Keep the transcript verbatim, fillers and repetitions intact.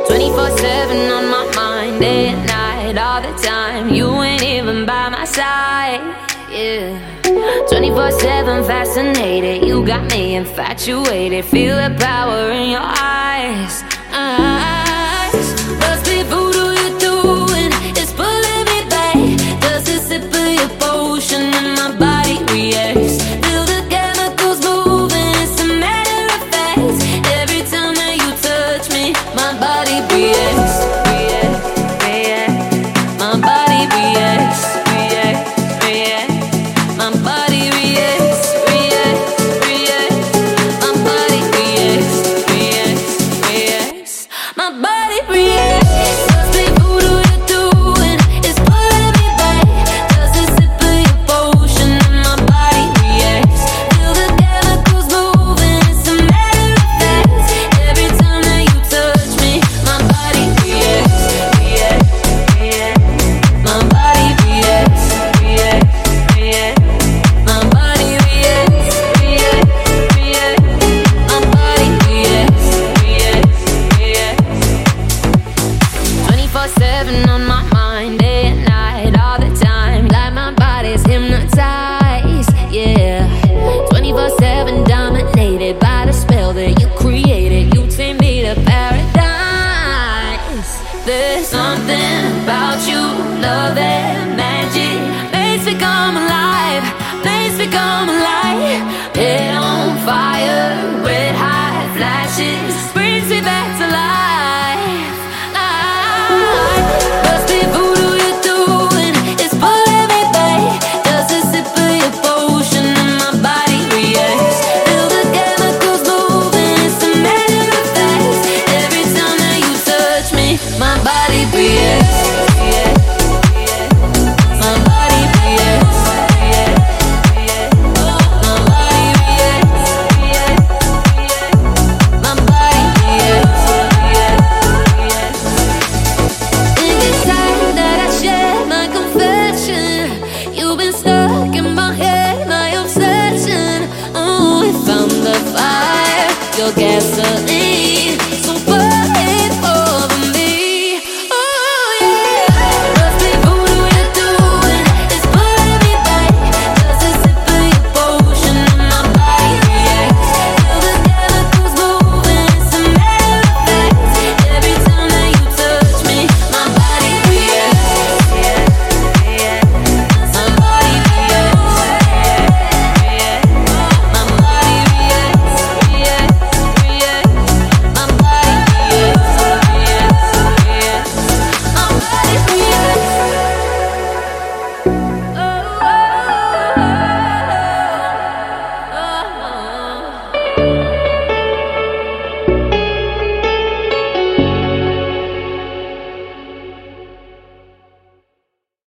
twenty-four seven on my mind, day and night, all the time. You ain't even by my side, yeah. twenty-four seven fascinated, you got me infatuated. Feel the power in your eyes, eyes. Must be voodoo you're doing, it's pulling me back. Does a sip of your potion and my body reacts? Feel the chemicals moving, it's a matter of fact. Every time that you touch me, my body reacts, reacts, reacts. My body reacts, reacts, reacts. My body reacts, reacts, reacts. My body reacts, reacts, reacts. My body reacts. Must be voodoo you're doing, it's pulling me back. Does a sip of your potion and my body reacts? Feel the chemicals moving, it's a matter of fact. Every time that you touch me, my body reacts, reacts, reacts. My body reacts, reacts, reacts. My body reacts, reacts, reacts. My body reacts, reacts, reacts. twenty-four seven on my mind, day and night, all the time. Like my body's hypnotized, yeah. twenty-four seven dominated by the spell that you created. You take me to paradise. There's something about you, love and magic. Makes me come alive, makes me come alive. Head on fire, red hot flashes, brings me back to life, life. Must be voodoo you're doing, it's pulling me back. Does a sip of your potion and my body reacts? Feel the chemicals moving, it's a matter of fact. Every time that you touch me, my body reacts, reacts, reacts. My body reacts, reacts, reacts. My body reacts, reacts, reacts. My body reacts, reacts, reacts. Think it's time that I share my confession. You've been stuck in my head, my obsession. Oh, we found the fire, your gasoline.